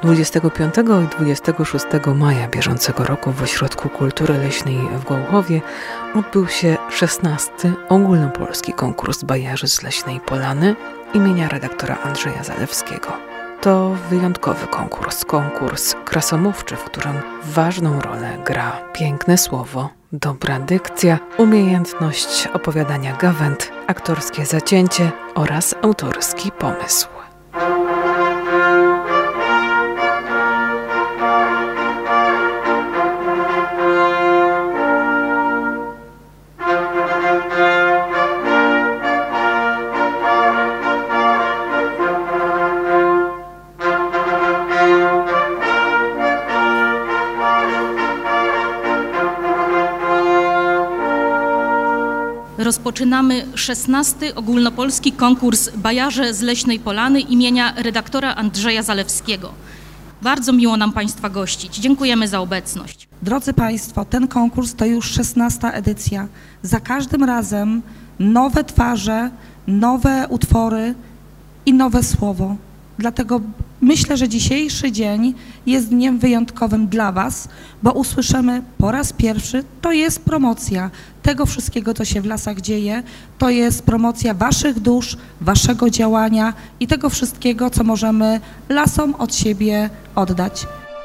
25 i 26 maja bieżącego roku w Ośrodku Kultury Leśnej w Gołchowie odbył się 16. ogólnopolski konkurs bajarzy z Leśnej Polany imienia redaktora Andrzeja Zalewskiego. To wyjątkowy konkurs krasomówczy, w którym ważną rolę gra piękne słowo, dobra dykcja, umiejętność opowiadania gawęd, aktorskie zacięcie oraz autorski pomysł. Rozpoczynamy 16. ogólnopolski konkurs Bajarze z Leśnej Polany imienia redaktora Andrzeja Zalewskiego. Bardzo miło nam Państwa gościć. Dziękujemy za obecność. Drodzy Państwo, ten konkurs to już 16. edycja. Za każdym razem nowe twarze, nowe utwory i nowe słowo. Dlatego myślę, że dzisiejszy dzień jest dniem wyjątkowym dla Was, bo usłyszymy po raz pierwszy, to jest promocja tego wszystkiego, co się w lasach dzieje, to jest promocja Waszych dusz, Waszego działania i tego wszystkiego, co możemy lasom od siebie oddać.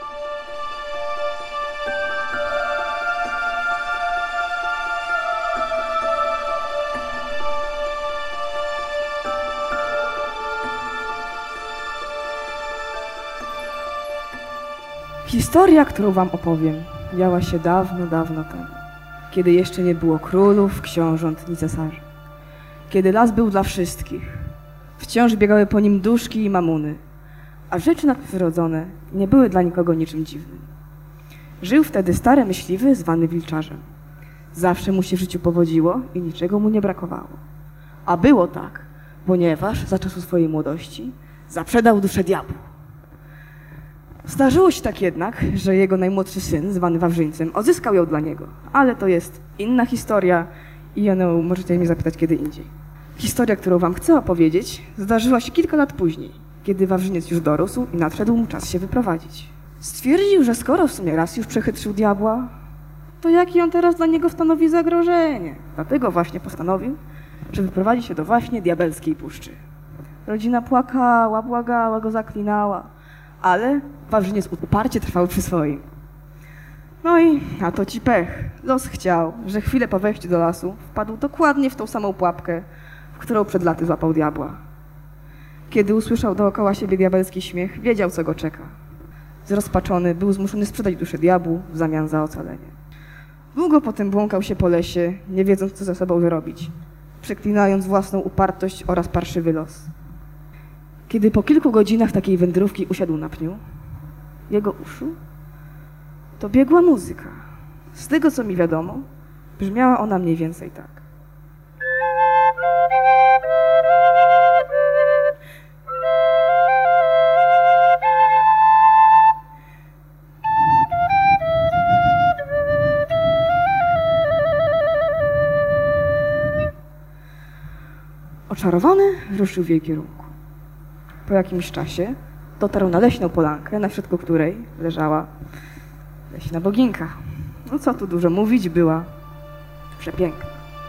Historia, którą wam opowiem, działa się dawno, dawno temu, kiedy jeszcze nie było królów, książąt ni cesarzy. Kiedy las był dla wszystkich, wciąż biegały po nim duszki i mamuny, a rzeczy nadprzyrodzone nie były dla nikogo niczym dziwnym. Żył wtedy stary myśliwy zwany Wilczarzem. Zawsze mu się w życiu powodziło i niczego mu nie brakowało. A było tak, ponieważ za czasu swojej młodości zaprzedał duszę diabłu. Zdarzyło się tak jednak, że jego najmłodszy syn, zwany Wawrzyńcem, odzyskał ją dla niego. Ale to jest inna historia i o nią możecie mnie zapytać kiedy indziej. Historia, którą wam chcę opowiedzieć, zdarzyła się kilka lat później, kiedy Wawrzyniec już dorósł i nadszedł mu czas się wyprowadzić. Stwierdził, że skoro w sumie raz już przechytrzył diabła, to jaki on teraz dla niego stanowi zagrożenie. Dlatego właśnie postanowił, że wyprowadzi się do właśnie diabelskiej puszczy. Rodzina płakała, błagała go, zaklinała. Ale Wawrzyniec uparcie trwał przy swoim. No i a to ci pech. Los chciał, że chwilę po wejściu do lasu wpadł dokładnie w tą samą pułapkę, w którą przed laty złapał diabła. Kiedy usłyszał dookoła siebie diabelski śmiech, wiedział, co go czeka. Zrozpaczony był zmuszony sprzedać duszę diabłu w zamian za ocalenie. Długo potem błąkał się po lesie, nie wiedząc, co ze sobą zrobić, przeklinając własną upartość oraz parszywy los. Kiedy po kilku godzinach takiej wędrówki usiadł na pniu, jego uszu dobiegła muzyka. Z tego, co mi wiadomo, brzmiała ona mniej więcej tak. Oczarowany ruszył w jej kierunku. Po jakimś czasie dotarł na leśną polankę, na środku której leżała leśna boginka. No co tu dużo mówić, była przepiękna.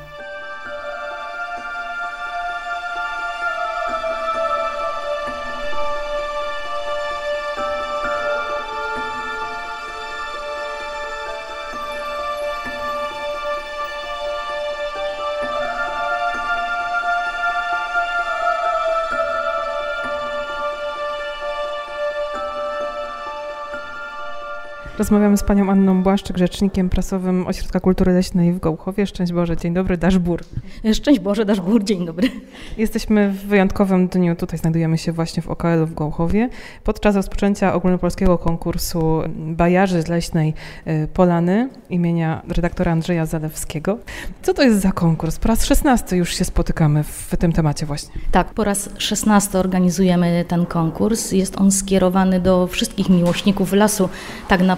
Rozmawiamy z panią Anną Błaszczyk, rzecznikiem prasowym Ośrodka Kultury Leśnej w Gołchowie. Szczęść Boże, dzień dobry, Daszbur. Szczęść Boże, Daszbur, dzień dobry. Jesteśmy w wyjątkowym dniu, tutaj znajdujemy się właśnie w OKL-u w Gołchowie, podczas rozpoczęcia ogólnopolskiego konkursu Bajarzy z Leśnej Polany imienia redaktora Andrzeja Zalewskiego. Co to jest za konkurs? Po raz 16 już się spotykamy w tym temacie właśnie. Tak, po raz 16 organizujemy ten konkurs. Jest on skierowany do wszystkich miłośników lasu, tak naprawdę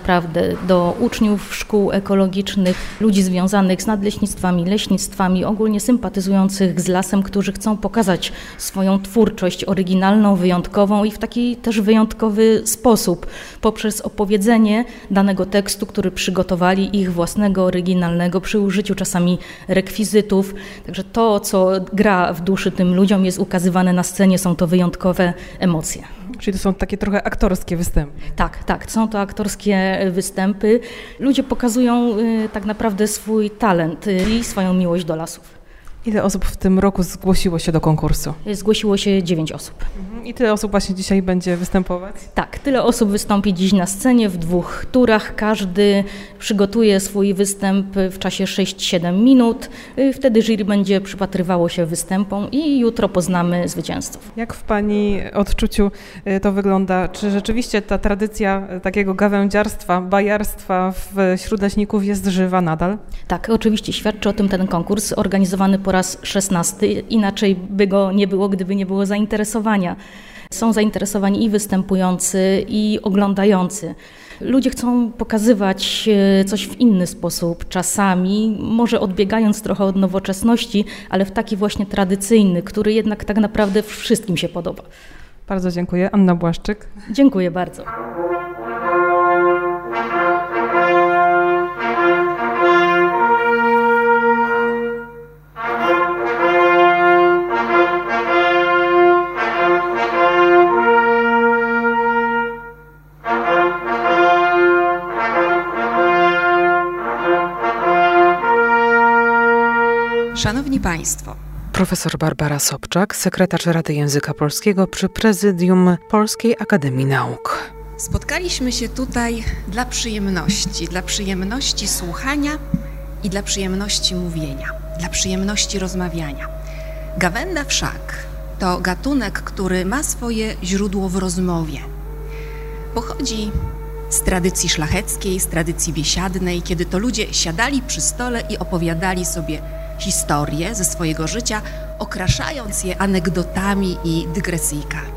naprawdę do uczniów szkół ekologicznych, ludzi związanych z nadleśnictwami, leśnictwami, ogólnie sympatyzujących z lasem, którzy chcą pokazać swoją twórczość oryginalną, wyjątkową i w taki też wyjątkowy sposób, poprzez opowiedzenie danego tekstu, który przygotowali, ich własnego, oryginalnego, przy użyciu czasami rekwizytów. Także to, co gra w duszy tym ludziom, jest ukazywane na scenie, są to wyjątkowe emocje. Czyli to są takie trochę aktorskie występy. Tak, są to aktorskie występy. Ludzie pokazują tak naprawdę swój talent i swoją miłość do lasów. Ile osób w tym roku zgłosiło się do konkursu? Zgłosiło się 9 osób. I tyle osób właśnie dzisiaj będzie występować? Tak, tyle osób wystąpi dziś na scenie w 2 turach. Każdy przygotuje swój występ w czasie 6-7 minut. Wtedy jury będzie przypatrywało się występom i jutro poznamy zwycięzców. Jak w Pani odczuciu to wygląda? Czy rzeczywiście ta tradycja takiego gawędziarstwa, bajarstwa wśród leśników jest żywa nadal? Tak, oczywiście świadczy o tym ten konkurs organizowany po raz 16. Inaczej by go nie było, gdyby nie było zainteresowania. Są zainteresowani i występujący, i oglądający. Ludzie chcą pokazywać coś w inny sposób, czasami, może odbiegając trochę od nowoczesności, ale w taki właśnie tradycyjny, który jednak tak naprawdę wszystkim się podoba. Bardzo dziękuję. Anna Błaszczyk. Dziękuję bardzo. Szanowni Państwo. Profesor Barbara Sobczak, sekretarz Rady Języka Polskiego przy Prezydium Polskiej Akademii Nauk. Spotkaliśmy się tutaj dla przyjemności słuchania i dla przyjemności mówienia, dla przyjemności rozmawiania. Gawenda wszak to gatunek, który ma swoje źródło w rozmowie. Pochodzi z tradycji szlacheckiej, z tradycji biesiadnej, kiedy to ludzie siadali przy stole i opowiadali sobie historie ze swojego życia, okraszając je anegdotami i dygresyjkami.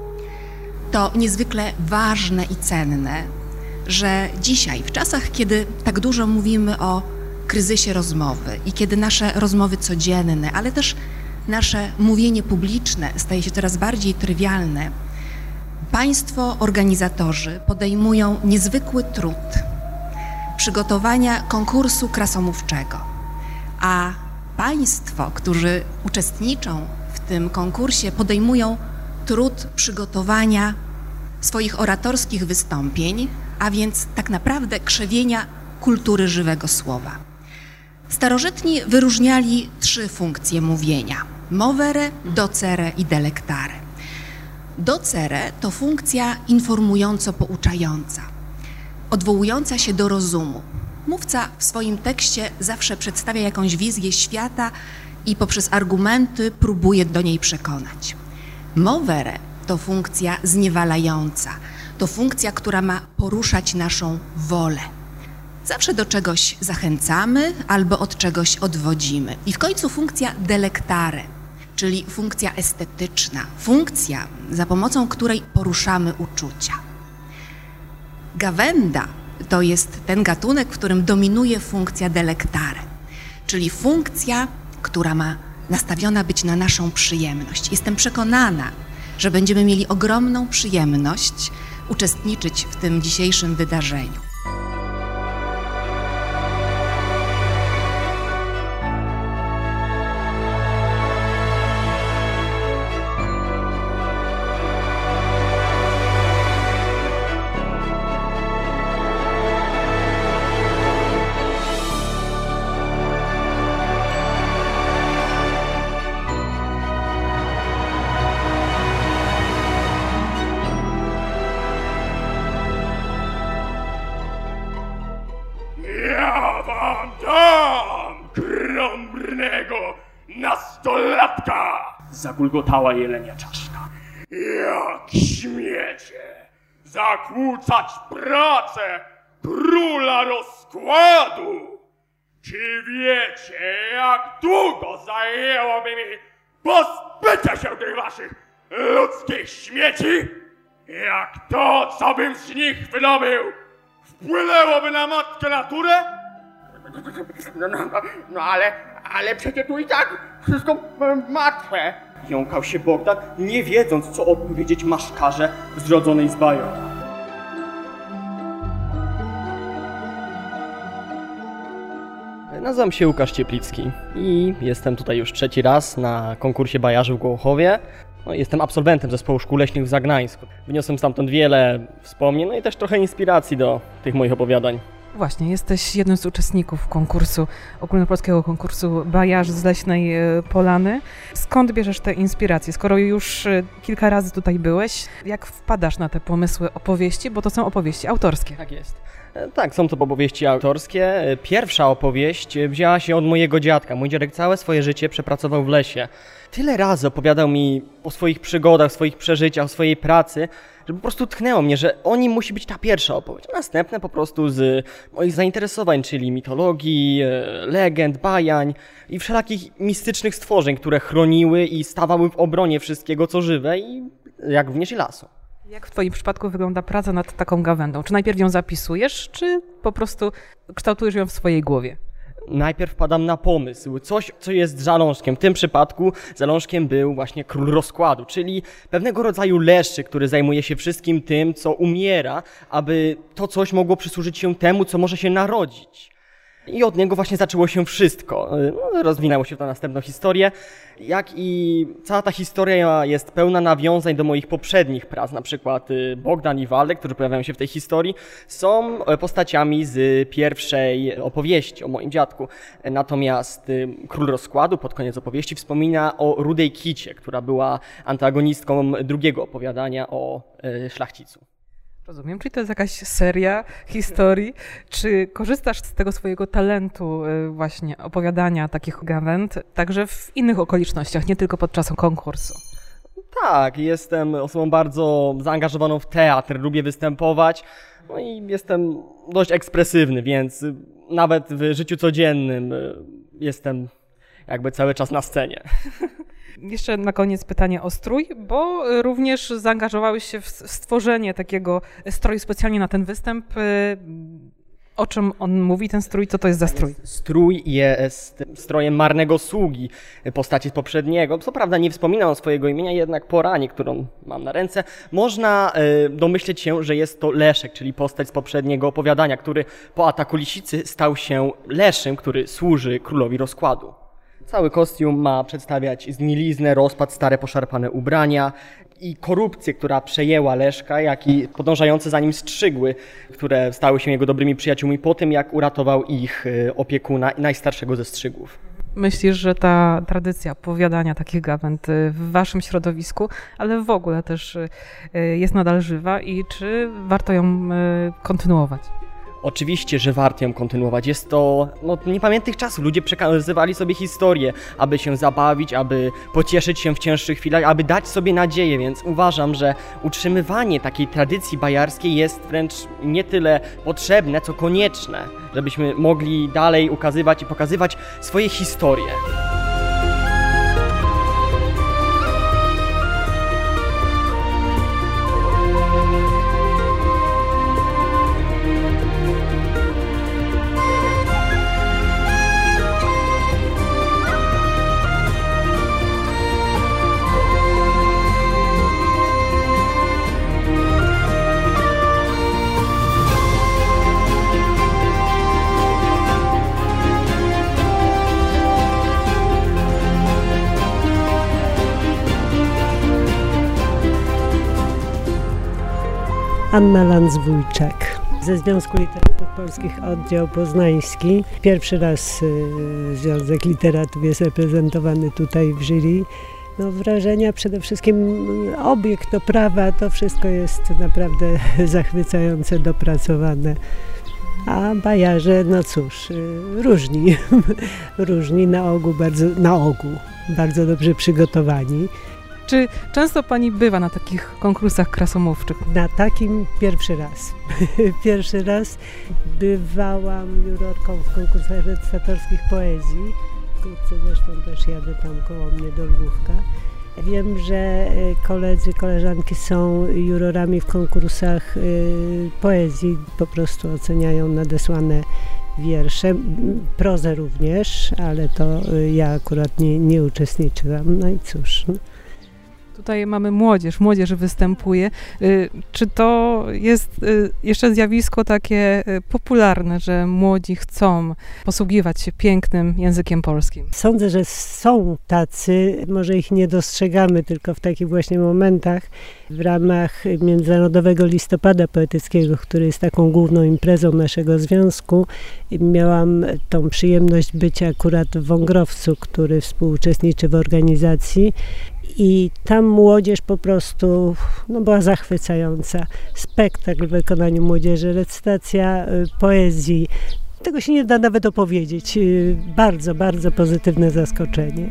To niezwykle ważne i cenne, że dzisiaj, w czasach, kiedy tak dużo mówimy o kryzysie rozmowy i kiedy nasze rozmowy codzienne, ale też nasze mówienie publiczne staje się coraz bardziej trywialne, Państwo organizatorzy podejmują niezwykły trud przygotowania konkursu krasomówczego, a Państwo, którzy uczestniczą w tym konkursie, podejmują trud przygotowania swoich oratorskich wystąpień, a więc tak naprawdę krzewienia kultury żywego słowa. Starożytni wyróżniali 3 funkcje mówienia: movere, docere i delectare. Docere to funkcja informująco-pouczająca, odwołująca się do rozumu. Mówca w swoim tekście zawsze przedstawia jakąś wizję świata i poprzez argumenty próbuje do niej przekonać. Movere to funkcja zniewalająca, to funkcja, która ma poruszać naszą wolę. Zawsze do czegoś zachęcamy albo od czegoś odwodzimy. I w końcu funkcja delectare, czyli funkcja estetyczna, funkcja, za pomocą której poruszamy uczucia. Gawenda to jest ten gatunek, w którym dominuje funkcja delectare, czyli funkcja, która ma nastawiona być na naszą przyjemność. Jestem przekonana, że będziemy mieli ogromną przyjemność uczestniczyć w tym dzisiejszym wydarzeniu. Nastolatka! Zagulgotała jelenia czaszka. Jak śmiecie zakłócać pracę króla rozkładu? Czy wiecie, jak długo zajęłoby mi pozbycie się tych waszych ludzkich śmieci? Jak to, co bym z nich wydobył, wpłynęłoby na matkę naturę? No ale przecież tu i tak wszystko martwe. Jąkał się Bogdan, nie wiedząc, co odpowiedzieć maszkarze zrodzonej z bajor. Nazywam się Łukasz Cieplicki i jestem tutaj już 3. raz na konkursie bajarzy w Gołuchowie. No, jestem absolwentem zespołu szkół leśnych w Zagnańsku. Wyniosłem stamtąd wiele wspomnień, no i też trochę inspiracji do tych moich opowiadań. Właśnie, jesteś jednym z uczestników konkursu, ogólnopolskiego konkursu bajarzy z Leśnej Polany. Skąd bierzesz te inspiracje? Skoro już kilka razy tutaj byłeś, jak wpadasz na te pomysły opowieści, bo to są opowieści autorskie? Tak jest. Tak, są to opowieści autorskie. Pierwsza opowieść wzięła się od mojego dziadka. Mój dziadek całe swoje życie przepracował w lesie. Tyle razy opowiadał mi o swoich przygodach, swoich przeżyciach, o swojej pracy, że po prostu tknęło mnie, że o nim musi być ta pierwsza opowieść. A następne po prostu z moich zainteresowań, czyli mitologii, legend, bajań i wszelakich mistycznych stworzeń, które chroniły i stawały w obronie wszystkiego, co żywe, i jak również i lasu. Jak w twoim przypadku wygląda praca nad taką gawędą? Czy najpierw ją zapisujesz, czy po prostu kształtujesz ją w swojej głowie? Najpierw wpadam na pomysł, coś, co jest zalążkiem. W tym przypadku zalążkiem był właśnie król rozkładu, czyli pewnego rodzaju leszczyk, który zajmuje się wszystkim tym, co umiera, aby to coś mogło przysłużyć się temu, co może się narodzić. I od niego właśnie zaczęło się wszystko. Rozwinęło się to na następną historię. Jak i cała ta historia jest pełna nawiązań do moich poprzednich prac, na przykład Bogdan i Waldek, którzy pojawiają się w tej historii, są postaciami z pierwszej opowieści o moim dziadku. Natomiast król rozkładu pod koniec opowieści wspomina o Rudej Kicie, która była antagonistką drugiego opowiadania o szlachcicu. Rozumiem, czyli to jest jakaś seria historii. Czy korzystasz z tego swojego talentu właśnie opowiadania takich gawęd także w innych okolicznościach, nie tylko podczas konkursu? Tak, jestem osobą bardzo zaangażowaną w teatr, lubię występować, no i jestem dość ekspresywny, więc nawet w życiu codziennym jestem jakby cały czas na scenie. Jeszcze na koniec pytanie o strój, bo również zaangażowałeś się w stworzenie takiego stroju specjalnie na ten występ. O czym on mówi, ten strój? Co to jest za strój? Strój jest strojem marnego sługi postaci z poprzedniego. Co prawda nie wspominam o swojego imienia, jednak po ranie, którą mam na ręce, można domyśleć się, że jest to Leszek, czyli postać z poprzedniego opowiadania, który po ataku lisicy stał się leszem, który służy królowi rozkładu. Cały kostium ma przedstawiać zgniliznę, rozpad, stare poszarpane ubrania i korupcję, która przejęła Leszka, jak i podążające za nim strzygły, które stały się jego dobrymi przyjaciółmi po tym, jak uratował ich opiekuna, najstarszego ze strzygłów. Myślisz, że ta tradycja opowiadania takich gawęd w waszym środowisku, ale w ogóle też jest nadal żywa i czy warto ją kontynuować? Oczywiście, że warto ją kontynuować. Jest to niepamiętnych czasów. Ludzie przekazywali sobie historię, aby się zabawić, aby pocieszyć się w cięższych chwilach, aby dać sobie nadzieję, więc uważam, że utrzymywanie takiej tradycji bajarskiej jest wręcz nie tyle potrzebne, co konieczne, żebyśmy mogli dalej ukazywać i pokazywać swoje historie. Anna Lanz-Wójczak ze Związku Literatów Polskich Oddział Poznański. Pierwszy raz Związek Literatów jest reprezentowany tutaj w jury. Wrażenia przede wszystkim obiekt, oprawa, to wszystko jest naprawdę zachwycające, dopracowane. A bajarze, różni na ogół bardzo dobrze przygotowani. Czy często pani bywa na takich konkursach krasomówczych? Na takim pierwszy raz. Pierwszy raz bywałam jurorką w konkursach recytatorskich poezji. Wkrótce zresztą też jadę tam koło mnie do Lwówka. Wiem, że koledzy, koleżanki są jurorami w konkursach poezji, po prostu oceniają nadesłane wiersze, prozę również, ale to ja akurat nie uczestniczyłam. No i cóż. Tutaj mamy młodzież występuje. Czy to jest jeszcze zjawisko takie popularne, że młodzi chcą posługiwać się pięknym językiem polskim? Sądzę, że są tacy, może ich nie dostrzegamy tylko w takich właśnie momentach. W ramach Międzynarodowego Listopada Poetyckiego, który jest taką główną imprezą naszego związku, miałam tą przyjemność być akurat w Wągrowcu, który współuczestniczy w organizacji. I tam młodzież po prostu była zachwycająca. Spektakl w wykonaniu młodzieży, recytacja poezji. Tego się nie da nawet opowiedzieć. Bardzo, bardzo pozytywne zaskoczenie.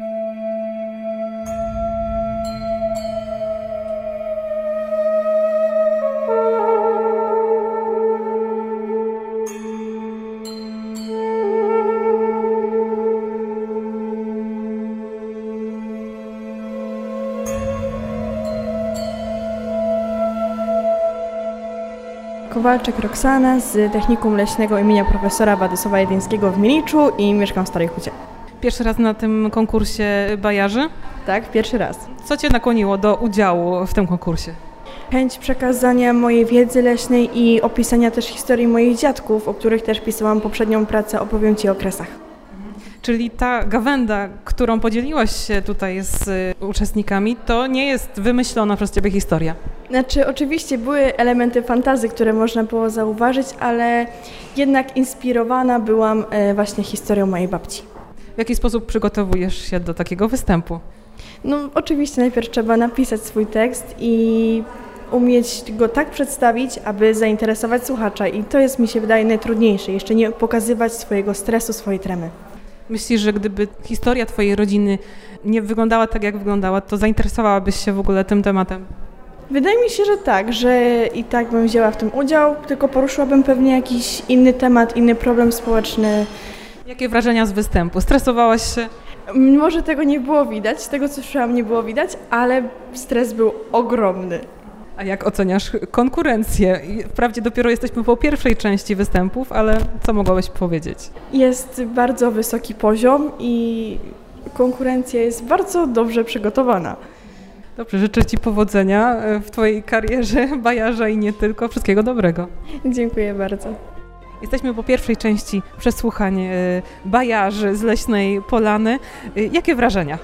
Kowalczyk Roxana z Technikum Leśnego imienia profesora Władysława Jedyńskiego w Miliczu i mieszkam w Starej Hucie. Pierwszy raz na tym konkursie bajarzy? Tak, pierwszy raz. Co Cię nakłoniło do udziału w tym konkursie? Chęć przekazania mojej wiedzy leśnej i opisania też historii moich dziadków, o których też pisałam poprzednią pracę Opowiem Ci o kresach. Czyli ta gawęda, którą podzieliłaś się tutaj z uczestnikami, to nie jest wymyślona przez Ciebie historia? Znaczy, oczywiście były elementy fantazji, które można było zauważyć, ale jednak inspirowana byłam właśnie historią mojej babci. W jaki sposób przygotowujesz się do takiego występu? No, oczywiście najpierw trzeba napisać swój tekst i umieć go tak przedstawić, aby zainteresować słuchacza i to jest, mi się wydaje, najtrudniejsze. Jeszcze nie pokazywać swojego stresu, swojej tremy. Myślisz, że gdyby historia Twojej rodziny nie wyglądała tak, jak wyglądała, to zainteresowałabyś się w ogóle tym tematem? Wydaje mi się, że tak, że i tak bym wzięła w tym udział, tylko poruszyłabym pewnie jakiś inny temat, inny problem społeczny. Jakie wrażenia z występu? Stresowałaś się? Może tego nie było widać, z tego co słyszałam nie było widać, ale stres był ogromny. A jak oceniasz konkurencję? Wprawdzie dopiero jesteśmy po pierwszej części występów, ale co mogłabyś powiedzieć? Jest bardzo wysoki poziom i konkurencja jest bardzo dobrze przygotowana. Dobrze, życzę Ci powodzenia w Twojej karierze bajarza i nie tylko. Wszystkiego dobrego. Dziękuję bardzo. Jesteśmy po pierwszej części przesłuchań bajarzy z Leśnej Polany. Jakie wrażenia?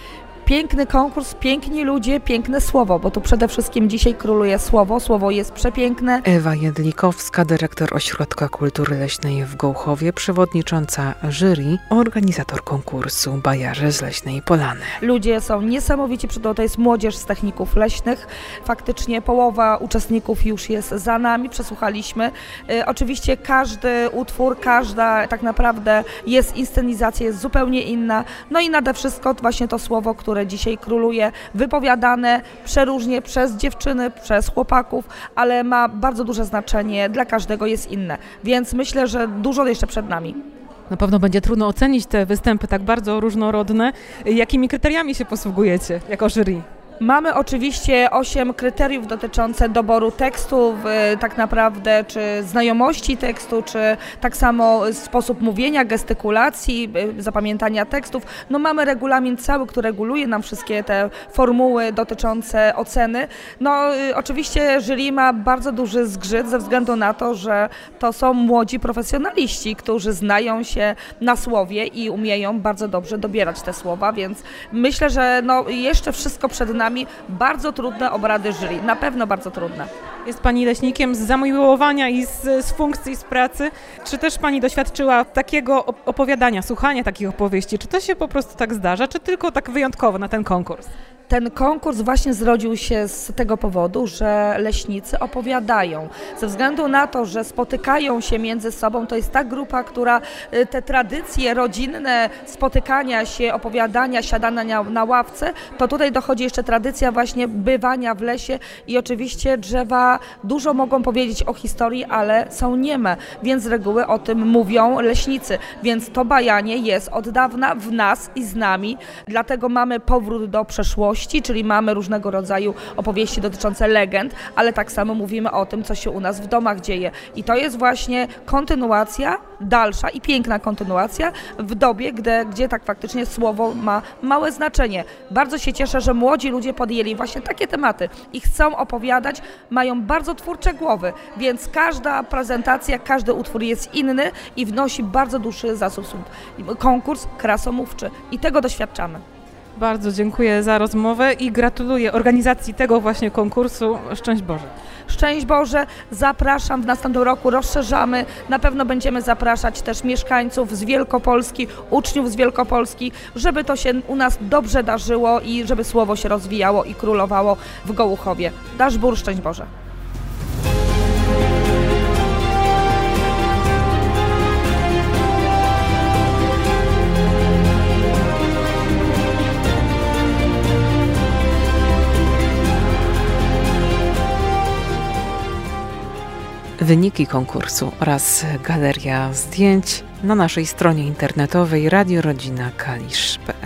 Piękny konkurs, piękni ludzie, piękne słowo, bo tu przede wszystkim dzisiaj króluje słowo. Słowo jest przepiękne. Ewa Jedlikowska, dyrektor Ośrodka Kultury Leśnej w Gołchowie, przewodnicząca jury, organizator konkursu Bajarzy z Leśnej Polany. Ludzie są niesamowici, to jest młodzież z techników leśnych. Faktycznie połowa uczestników już jest za nami, przesłuchaliśmy. Oczywiście każdy utwór, każda tak naprawdę jest inscenizacja, jest zupełnie inna. No i nade wszystko właśnie to słowo, które dzisiaj króluje, wypowiadane przeróżnie przez dziewczyny, przez chłopaków, ale ma bardzo duże znaczenie, dla każdego jest inne. Więc myślę, że dużo jeszcze przed nami. Na pewno będzie trudno ocenić te występy tak bardzo różnorodne. Jakimi kryteriami się posługujecie jako jury? Mamy oczywiście 8 kryteriów dotyczących doboru tekstów, tak naprawdę, czy znajomości tekstu, czy tak samo sposób mówienia, gestykulacji, zapamiętania tekstów. No mamy regulamin cały, który reguluje nam wszystkie te formuły dotyczące oceny. No oczywiście jury ma bardzo duży zgrzyt ze względu na to, że to są młodzi profesjonaliści, którzy znają się na słowie i umieją bardzo dobrze dobierać te słowa, więc myślę, że no jeszcze wszystko przed nami. Bardzo trudne obrady jury, na pewno bardzo trudne. Jest Pani leśnikiem z zamiłowania i z funkcji, z pracy. Czy też Pani doświadczyła takiego opowiadania, słuchania takich opowieści? Czy to się po prostu tak zdarza, czy tylko tak wyjątkowo na ten konkurs? Ten konkurs właśnie zrodził się z tego powodu, że leśnicy opowiadają. Ze względu na to, że spotykają się między sobą, to jest ta grupa, która te tradycje rodzinne spotykania się, opowiadania, siadania na ławce, to tutaj dochodzi jeszcze tradycja właśnie bywania w lesie i oczywiście drzewa a dużo mogą powiedzieć o historii, ale są nieme, więc z reguły o tym mówią leśnicy, więc to bajanie jest od dawna w nas i z nami, dlatego mamy powrót do przeszłości, czyli mamy różnego rodzaju opowieści dotyczące legend, ale tak samo mówimy o tym, co się u nas w domach dzieje i to jest właśnie kontynuacja, dalsza i piękna kontynuacja w dobie, gdzie tak faktycznie słowo ma małe znaczenie. Bardzo się cieszę, że młodzi ludzie podjęli właśnie takie tematy i chcą opowiadać, mają bardzo twórcze głowy, więc każda prezentacja, każdy utwór jest inny i wnosi bardzo duży zasób. Konkurs krasomówczy i tego doświadczamy. Bardzo dziękuję za rozmowę i gratuluję organizacji tego właśnie konkursu. Szczęść Boże. Szczęść Boże, zapraszam w następnym roku, rozszerzamy, na pewno będziemy zapraszać też mieszkańców z Wielkopolski, uczniów z Wielkopolski, żeby to się u nas dobrze darzyło i żeby słowo się rozwijało i królowało w Gołuchowie. Daszbór, szczęść Boże. Wyniki konkursu oraz galeria zdjęć na naszej stronie internetowej radiorodzina.kalisz.pl.